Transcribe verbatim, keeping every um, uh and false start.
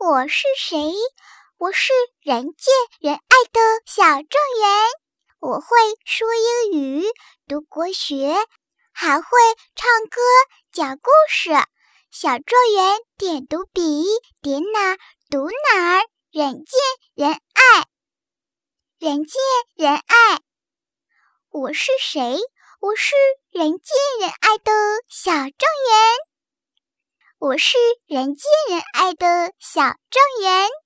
我是谁？我是人见人爱的小状元。我会说英语，读国学，还会唱歌讲故事。小状元点读笔，点哪读哪儿，人见人爱，人见人爱。我是谁？我是人见人爱的小状元。我是人见人爱的小状元。